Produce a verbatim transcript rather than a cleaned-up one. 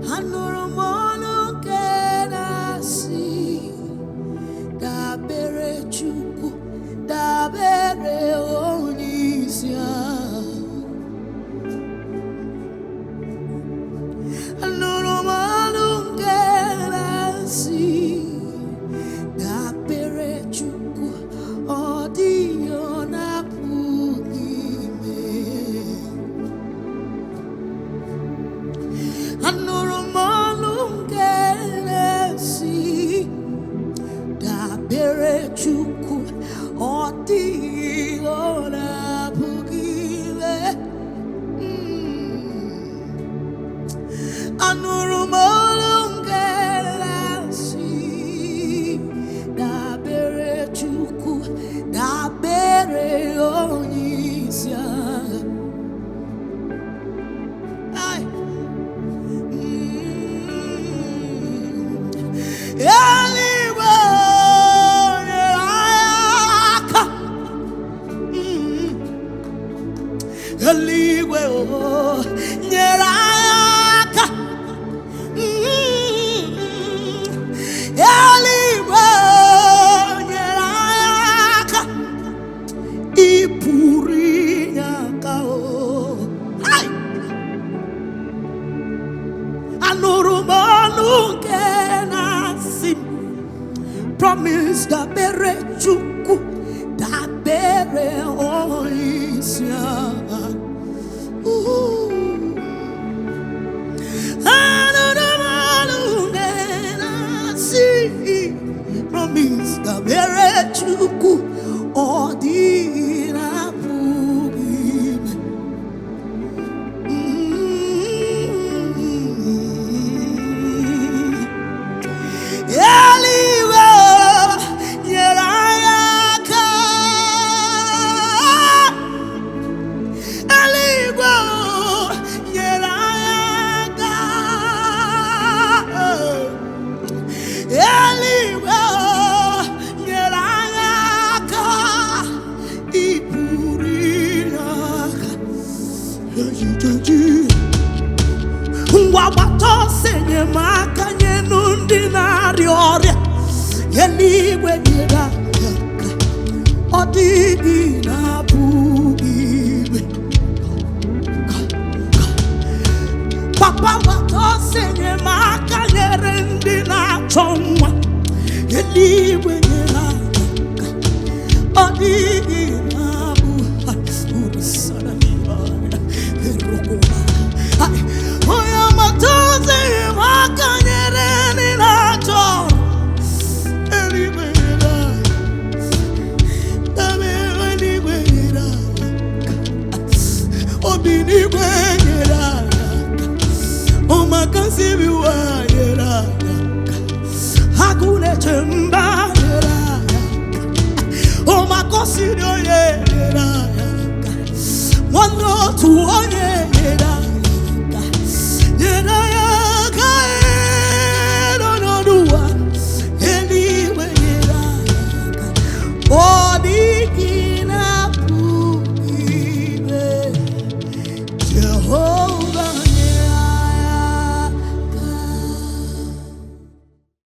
anụrụ m olu nke na-asị dabere Chukwu, dabere onye isi ahụ. Anụrụ m olu nke na-asị dabere Chukwu, ọ dịghị ọ na-apụghị ime. Anụrụ m olu nke na-asị dabere Chukwu, ọ dịghị ọ na-apụghị ime. Anụrụ m olu nke na-asị dabere Chukwu, dabere onye isi agha. Eluigwe nyere aka, eluigwe nyere aka, eluigwe nyere aka, ị pụrụ inye aka. Anụrụ m olu nke na-asị promise dabere Chukwu, dabere onye isi agha. Anụrụ m olu nke na-asị promise dabere Chukwu, ọ dịghị na-apụghị ime. Eluigwe nyere anyị aka, eluigwe nyere anyị aka, eluigwe nyere anyị aka, ị pụrụ inye aka. Ngwa gbata ọsọ enyemaka nye ndị na-arịa ọrịa. Eluigwe nyere anyị aka, ọ dịghị na-apụghị ime. Papa gbata ọsọ enyemaka nyere ndị na-achọ nwa. Eluigwe nyere anyị aka, ọ dịghị na-apụghị. Onye ọmata ozi enyemaka nyere ndị na-achọ ọrụ. Eluigwe nyere anyị, eluigwe nyere anyị aka, obi n'igwe nyere anyị aka, ọmakasị biwa nyere anyị aka, agụ na-eche mba nyere anyị aka, ọmakọsị onye nyere anyị aka, nwanne otu onye nyere anyị aka, nyere